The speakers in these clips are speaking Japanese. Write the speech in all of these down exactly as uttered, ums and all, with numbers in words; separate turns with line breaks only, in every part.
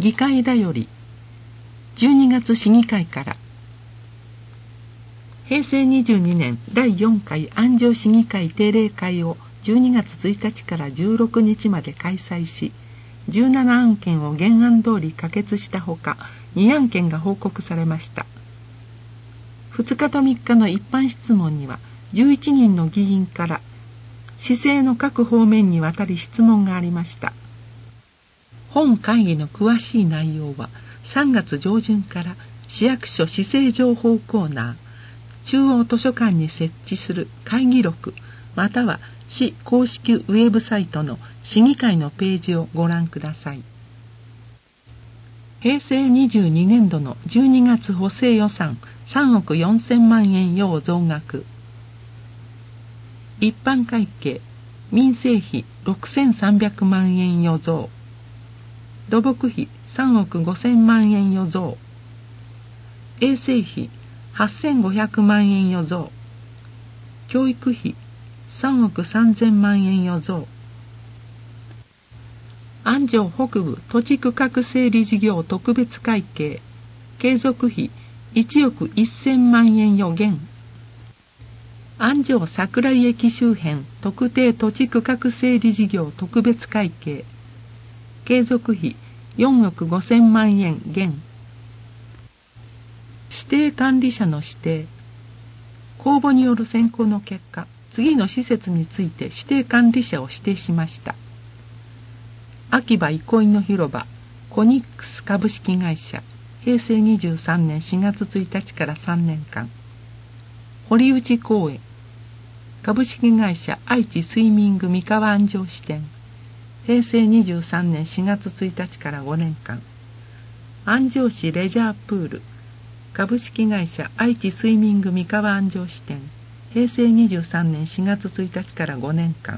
議会だよりじゅうにがつ市議会からへいせいにじゅうにねんだいよんかい安城市議会定例会をじゅうにがつついたちからじゅうろくにちまで開催し、じゅうななあんけんを原案通り可決したほか、にあんけんが報告されました。ふつかとみっかの一般質問にはじゅういちにんの議員から市政の各方面にわたり質問がありました。本会議の詳しい内容はさんがつじょうじゅんから市役所市政情報コーナー、中央図書館に設置する会議録または市公式ウェブサイトの市議会のページをご覧ください。へいせいにじゅうにねんどのじゅうにがつ補正予算さんおくよんせんまんえんよう増額。一般会計民生費ろくせんさんびゃくまんえん余増。土木費さんおくごせんまんえん余増。衛生費はっせんごひゃくまんえん余増。教育費さんおくさんぜんまんえん余増。安城北部土地区画整理事業特別会計継続費いちおくせんまんえん余減。安城桜井駅周辺特定土地区画整理事業特別会計継続費よんおくごせんまんえん減。指定管理者の指定。公募による選考の結果、次の施設について指定管理者を指定しました。秋葉憩いの広場コニックス株式会社へいせいにじゅうさんねんしがつついたちからさんねんかん。堀内公園株式会社愛知スイミング三河安城支店へいせいにじゅうさんねんしがつついたちからごねんかん。安城市レジャープール株式会社愛知スイミング三河安城支店へいせいにじゅうさんねんしがつついたちからごねんかん。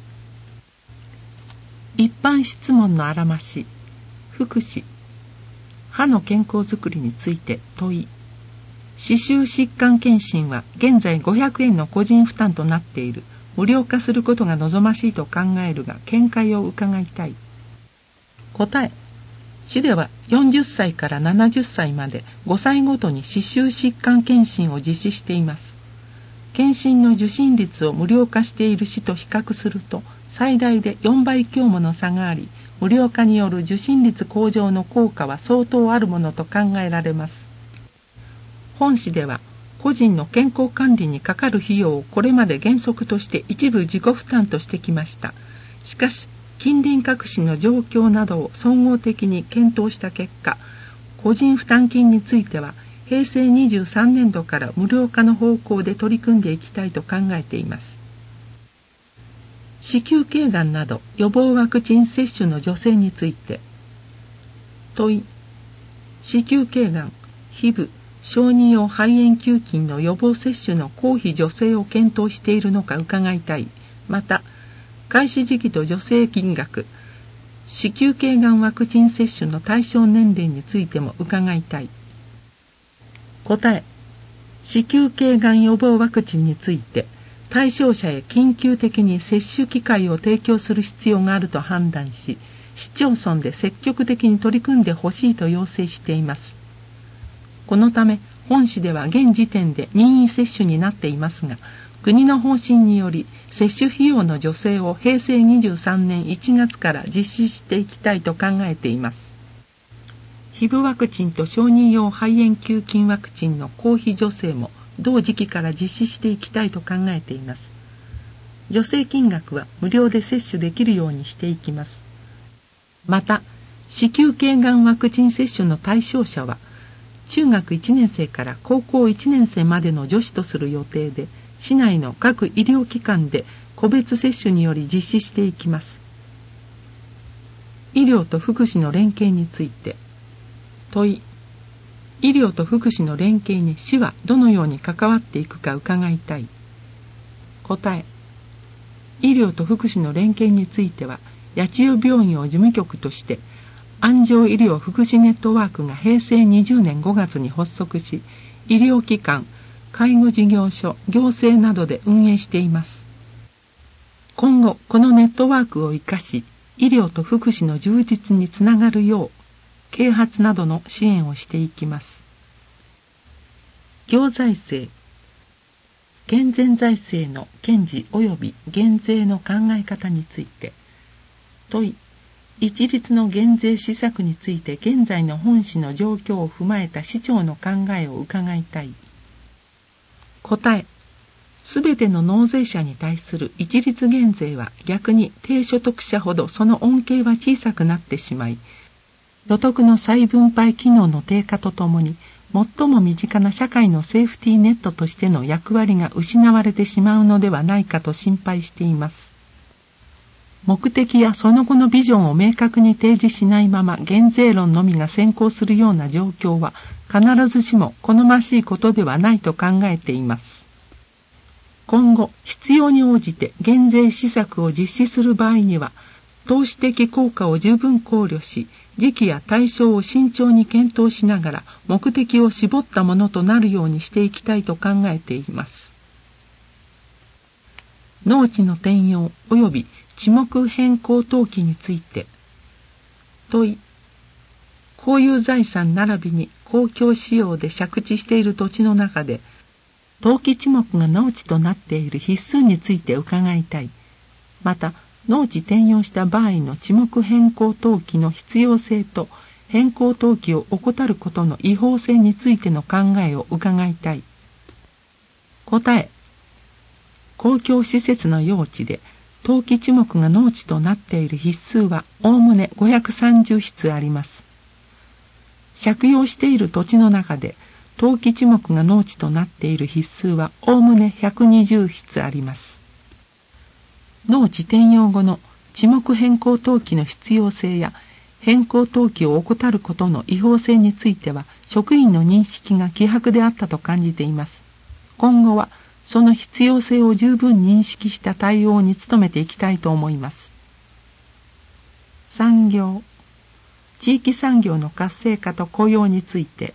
一般質問のあらまし。福祉歯の健康づくりについて問い。歯周疾患検診は現在ごひゃくえんの個人負担となっている。無料化することが望ましいと考えるが見解を伺いたい。答え。市ではよんじゅっさいからななじゅっさいまでごさいごとに歯周疾患検診を実施しています。検診の受診率を無料化している市と比較すると最大でよんばい強もの差があり、無料化による受診率向上の効果は相当あるものと考えられます。本市では個人の健康管理にかかる費用をこれまで原則として一部自己負担としてきました。しかし近隣各市の状況などを総合的に検討した結果、個人負担金についてはへいせいにじゅうさんねんどから無料化の方向で取り組んでいきたいと考えています。子宮頸がんなど予防ワクチン接種の助成について問い。子宮頸がん、ヒブ、小児用肺炎球菌の予防接種の公費助成を検討しているのか伺いたい。また開始時期と助成金額、子宮頸がんワクチン接種の対象年齢についても伺いたい。答え。子宮頸がん予防ワクチンについて対象者へ緊急的に接種機会を提供する必要があると判断し、市町村で積極的に取り組んでほしいと要請しています。このため本市では現時点で任意接種になっていますが、国の方針により接種費用の助成をへいせいにじゅうさんねんいちがつから実施していきたいと考えています。ヒブワクチンと小児用肺炎球菌ワクチンの公費助成も同時期から実施していきたいと考えています。助成金額は無料で接種できるようにしていきます。また、子宮頸がんワクチン接種の対象者は中学いちねんせいから高校いちねんせいまでの女子とする予定で、市内の各医療機関で個別接種により実施していきます。医療と福祉の連携について問い。医療と福祉の連携に市はどのように関わっていくか伺いたい。答え。医療と福祉の連携については、八千代病院を事務局として安城医療福祉ネットワークがへいせいにじゅうねんごがつに発足し、医療機関、介護事業所、行政などで運営しています。今後このネットワークを生かし、医療と福祉の充実につながるよう啓発などの支援をしていきます。行財政、健全財政の堅持及び減税の考え方について。問い、一律の減税施策について現在の本市の状況を踏まえた市長の考えを伺いたい。答え、すべての納税者に対する一律減税は逆に低所得者ほどその恩恵は小さくなってしまい、所得の再分配機能の低下とともに、最も身近な社会のセーフティーネットとしての役割が失われてしまうのではないかと心配しています。目的やその後のビジョンを明確に提示しないまま減税論のみが先行するような状況は必ずしも好ましいことではないと考えています。今後、必要に応じて減税施策を実施する場合には、投資的効果を十分考慮し、時期や対象を慎重に検討しながら目的を絞ったものとなるようにしていきたいと考えています。農地の転用及び地目変更登記について。問い、公有財産並びに公共使用で借地している土地の中で、登記地目が農地となっている必須について伺いたい。また、農地転用した場合の地目変更登記の必要性と変更登記を怠ることの違法性についての考えを伺いたい。答え、公共施設の用地で登記地目が農地となっている筆数はおおむねごひゃくさんじゅうひつあります。借用している土地の中で登記地目が農地となっている筆数はおおむねひゃくにじゅうひつあります。農地転用後の地目変更登記の必要性や変更登記を怠ることの違法性については職員の認識が希薄であったと感じています。今後はその必要性を十分認識した対応に努めていきたいと思います。産業、地域産業の活性化と雇用について。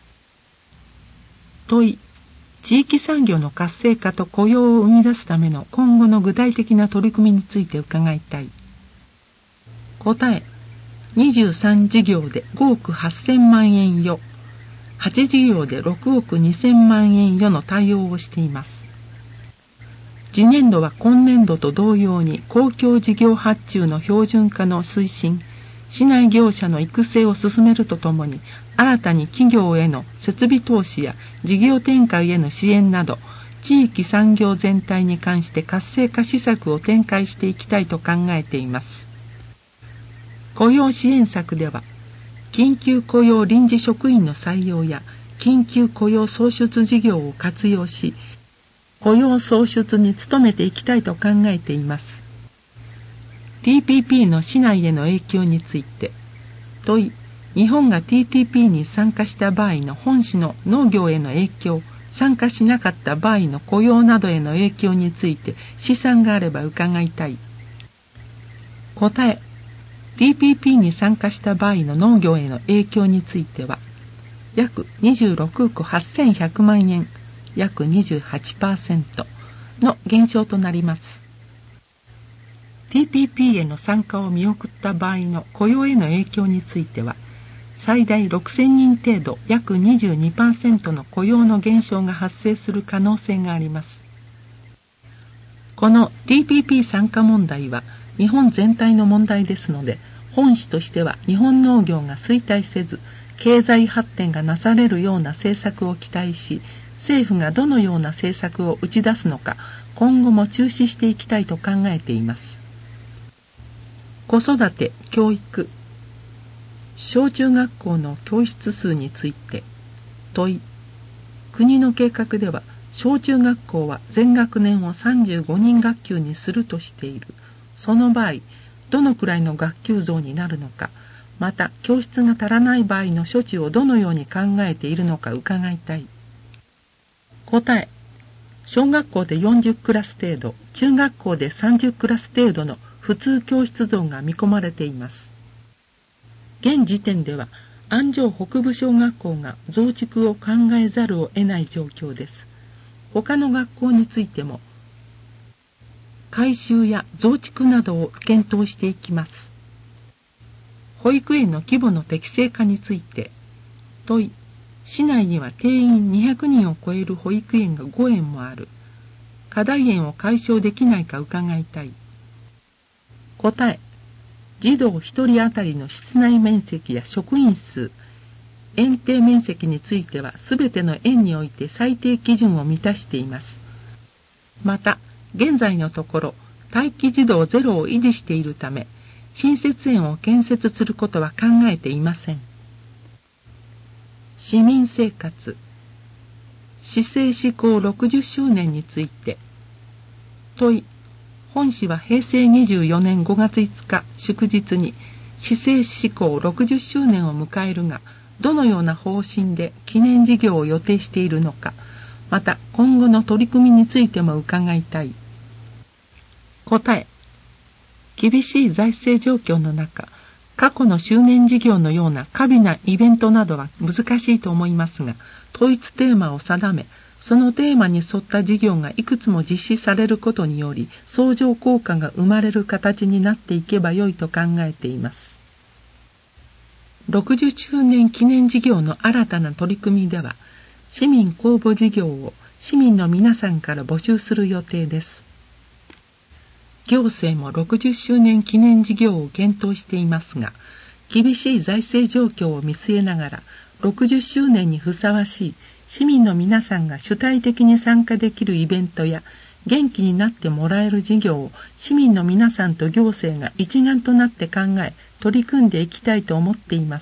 問い、地域産業の活性化と雇用を生み出すための今後の具体的な取り組みについて伺いたい。答え、にじゅうさんじぎょうでごおくはっせんまんえん余、はちじぎょうでろくおくにせんまんえん余の対応をしています。次年度は今年度と同様に公共事業発注の標準化の推進、市内業者の育成を進めるとともに、新たに企業への設備投資や事業展開への支援など、地域産業全体に関して活性化施策を展開していきたいと考えています。雇用支援策では、緊急雇用臨時職員の採用や緊急雇用創出事業を活用し、雇用創出に努めていきたいと考えています。ティーピーピー の市内への影響について。問い、日本が ティーティーピー に参加した場合の本市の農業への影響、参加しなかった場合の雇用などへの影響について試算があれば伺いたい。答え、ティーピーピー に参加した場合の農業への影響については、約にじゅうろくおくはっせんひゃくまんえん、約 にじゅうはちパーセント の減少となります。ティーピーピー への参加を見送った場合の雇用への影響については、最大ろくせんにん程度、約 にじゅうにパーセント の雇用の減少が発生する可能性があります。この ティーピーピー 参加問題は日本全体の問題ですので、本市としては日本農業が衰退せず、経済発展がなされるような政策を期待し、政府がどのような政策を打ち出すのか、今後も注視していきたいと考えています。子育て、教育、小中学校の教室数について。問い、国の計画では小中学校は全学年をさんじゅうごにん学級にするとしている。その場合、どのくらいの学級増になるのか、また教室が足らない場合の処置をどのように考えているのか伺いたい。答え、小学校でよんじゅうクラス程度、中学校でさんじゅうクラス程度の普通教室増が見込まれています。現時点では安城北部小学校が増築を考えざるを得ない状況です。他の学校についても改修や増築などを検討していきます。 保育園の規模の適正化について。問い。市内には定員にひゃくにんを超える保育園がごえんもある。課題園を解消できないか伺いたい。答え。児童ひとり当たりの室内面積や職員数、園庭面積についてはすべての園において最低基準を満たしています。また、現在のところ、待機児童ゼロを維持しているため、新設園を建設することは考えていません。市民生活。市政施行ろくじゅっしゅうねんについて。問い。本市はへいせいにじゅうよねんごがついつか祝日に市政施行ろくじゅっしゅうねんを迎えるが、どのような方針で記念事業を予定しているのか、また今後の取り組みについても伺いたい。答え。厳しい財政状況の中、過去の周年事業のような過敏なイベントなどは難しいと思いますが、統一テーマを定め、そのテーマに沿った事業がいくつも実施されることにより、相乗効果が生まれる形になっていけばよいと考えています。ろくじゅっしゅうねん記念事業の新たな取り組みでは、市民公募事業を市民の皆さんから募集する予定です。行政もろくじゅっしゅうねん記念事業を検討していますが、厳しい財政状況を見据えながら、ろくじゅっしゅうねんにふさわしい市民の皆さんが主体的に参加できるイベントや、元気になってもらえる事業を市民の皆さんと行政が一丸となって考え、取り組んでいきたいと思っています。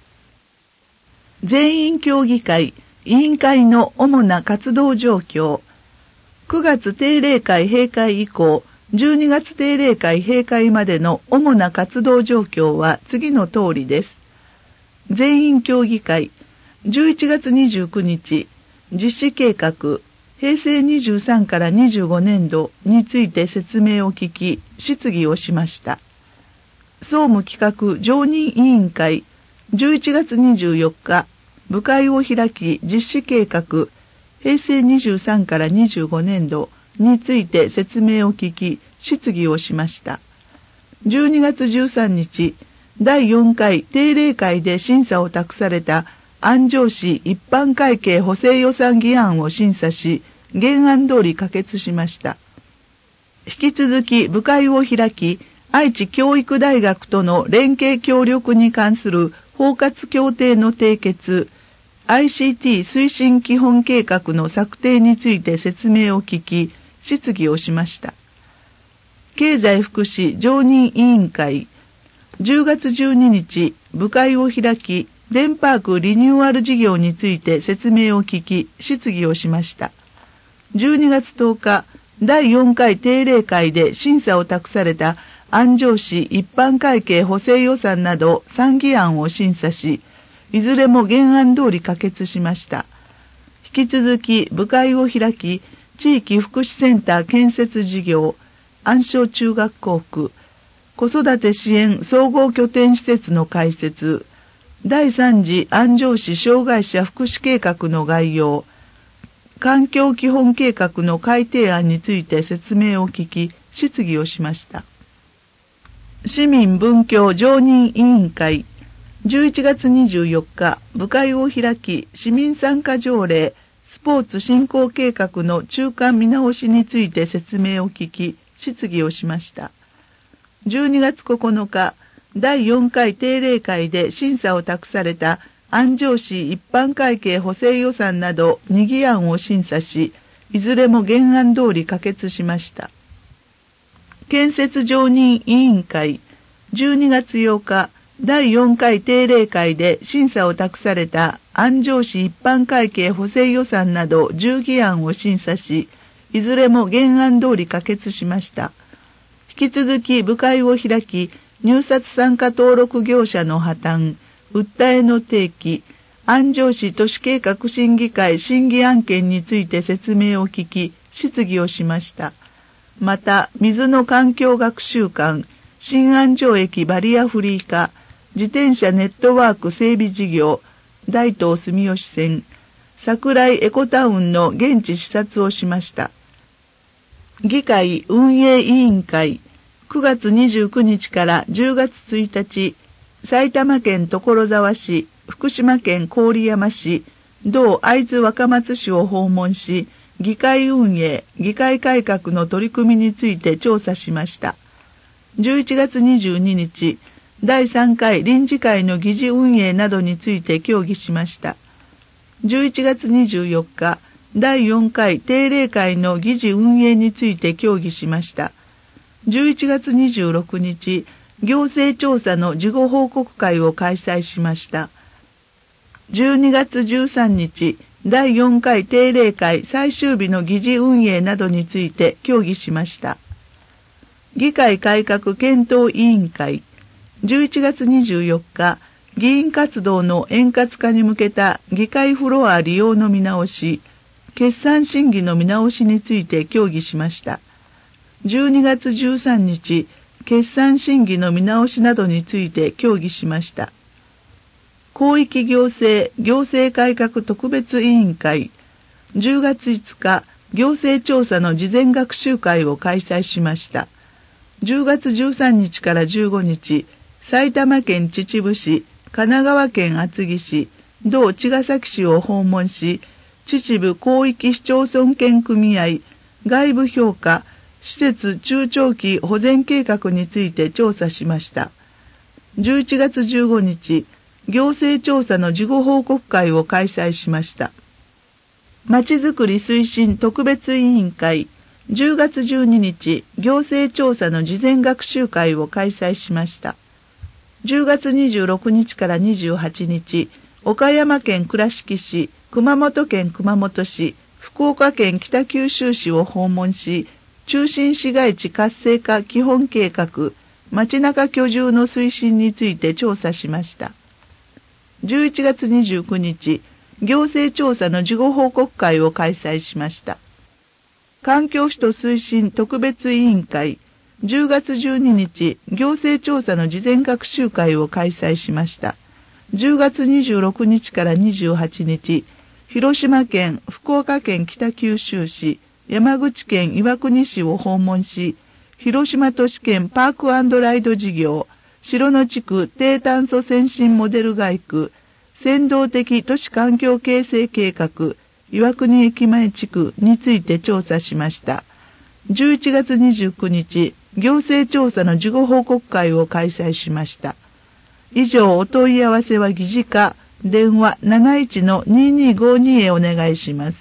全員協議会、委員会の主な活動状況。くがつ定例会閉会以降、じゅうにがつ定例会閉会までの主な活動状況は次の通りです。全員協議会、じゅういちがつにじゅうくにち、実施計画、へいせいにじゅうさんからにじゅうごねんどについて説明を聞き、質疑をしました。総務企画常任委員会、じゅういちがつにじゅうよっか、部会を開き実施計画、へいせいにじゅうさんからにじゅうごねんどについて説明を聞き、質疑をしました。じゅうにがつじゅうさんにち、だいよんかい定例会で審査を託された安城市一般会計補正予算議案を審査し、原案通り可決しました。引き続き部会を開き、愛知教育大学との連携協力に関する包括協定の締結、アイシーティー 推進基本計画の策定について説明を聞き、質疑をしました。経済福祉常任委員会、じゅうがつじゅうににち、部会を開き、デンパークリニューアル事業について説明を聞き、質疑をしました。じゅうにがつとおか、だいよんかい定例会で審査を託された安城市一般会計補正予算などさんぎあんを審査し、いずれも原案通り可決しました。引き続き部会を開き、地域福祉センター建設事業、安昌中学校区、子育て支援総合拠点施設の開設、だいさん次安城市障害者福祉計画の概要、環境基本計画の改定案について説明を聞き、質疑をしました。市民文教常任委員会、じゅういちがつにじゅうよっか、部会を開き、市民参加条例、スポーツ振興計画の中間見直しについて説明を聞き、質疑をしました。じゅうにがつここのか、だいよんかい定例会で審査を託された安城市一般会計補正予算などにぎあんを審査し、いずれも原案通り可決しました。建設常任委員会、じゅうにがつようか、だいよんかい定例会で審査を託された安城市一般会計補正予算などじゅうぎあんを審査し、いずれも原案通り可決しました。引き続き部会を開き、入札参加登録業者の破綻、訴えの提起、安城市都市計画審議会審議案件について説明を聞き、質疑をしました。また、水の環境学習館、新安城駅バリアフリー化、自転車ネットワーク整備事業、大東住吉線、桜井エコタウンの現地視察をしました。議会運営委員会、くがつにじゅうくにちからじゅうがつついたち、 埼玉県所沢市、福島県郡山市、同会津若松市を訪問し、議会運営、議会改革の取り組みについて調査しました。じゅういちがつにじゅうににち、だいさんかい臨時会の議事運営などについて協議しました。じゅういちがつにじゅうよっか、だいよんかい定例会の議事運営について協議しました。じゅういちがつにじゅうろくにち、行政調査の事後報告会を開催しました。じゅうにがつじゅうさんにち、だいよんかい定例会最終日の議事運営などについて協議しました。議会改革検討委員会、じゅういちがつにじゅうよっか、議員活動の円滑化に向けた議会フロア利用の見直し、決算審議の見直しについて協議しました。じゅうにがつじゅうさんにち、決算審議の見直しなどについて協議しました。広域行政行政改革特別委員会、じゅうがついつか、行政調査の事前学習会を開催しました。じゅうがつじゅうさんにちからじゅうごにち、埼玉県秩父市、神奈川県厚木市、同茅ヶ崎市を訪問し、秩父広域市町村圏組合、外部評価、施設中長期保全計画について調査しました。じゅういちがつじゅうごにち、行政調査の事後報告会を開催しました。まちづくり推進特別委員会、じゅうがつじゅうににち、行政調査の事前学習会を開催しました。じゅうがつにじゅうろくにちからにじゅうはちにち、岡山県倉敷市、熊本県熊本市、福岡県北九州市を訪問し、中心市街地活性化基本計画、街中居住の推進について調査しました。じゅういちがつにじゅうくにち、行政調査の事後報告会を開催しました。環境首都推進特別委員会、じゅうがつじゅうににち、行政調査の事前学習会を開催しました。じゅうがつにじゅうろくにちからにじゅうはちにち、広島県、福岡県北九州市、山口県岩国市を訪問し、広島都市圏パーク&ライド事業、白野地区低炭素先進モデル街区、先導的都市環境形成計画、岩国駅前地区について調査しました。じゅういちがつにじゅうくにち、行政調査の事後報告会を開催しました。以上、お問い合わせは議事課、電話 なないちのににーごーに へお願いします。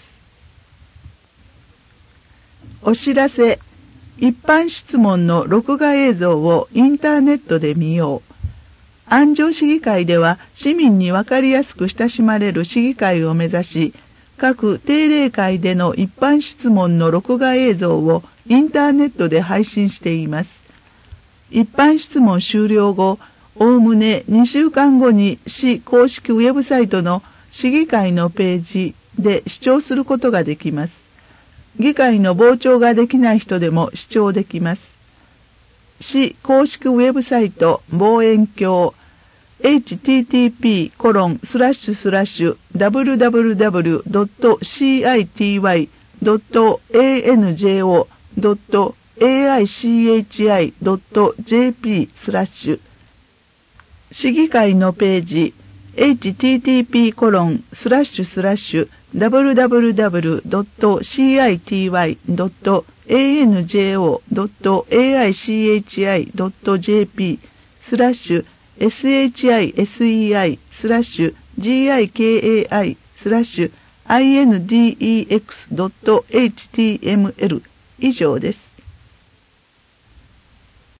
お知らせ。一般質問の録画映像をインターネットで見よう。安城市議会では市民にわかりやすく親しまれる市議会を目指し、各定例会での一般質問の録画映像をインターネットで配信しています。一般質問終了後、おおむねにしゅうかんごに市公式ウェブサイトの市議会のページで視聴することができます。議会の傍聴ができない人でも視聴できます。市公式ウェブサイト望遠鏡 エイチティーティーピーコロンスラッシュスラッシュダブリュダブリュダブリュドットシーアイティーワイドットエーエヌジェーオードットエーアイシーエイチアイドットジェーピースラッシュ市議会のページ エイチティーティーピーコロンスラッシュスラッシュダブリュダブリュダブリュドットシーアイティーワイドットエーエヌジェーオードットエーアイシーエイチアイドットジェーピースラッシュエスエイチアイエスイーアイスラッシュジーアイケーエーアイスラッシュアイエヌディーイーエックスドットエイチティーエムエル以上です。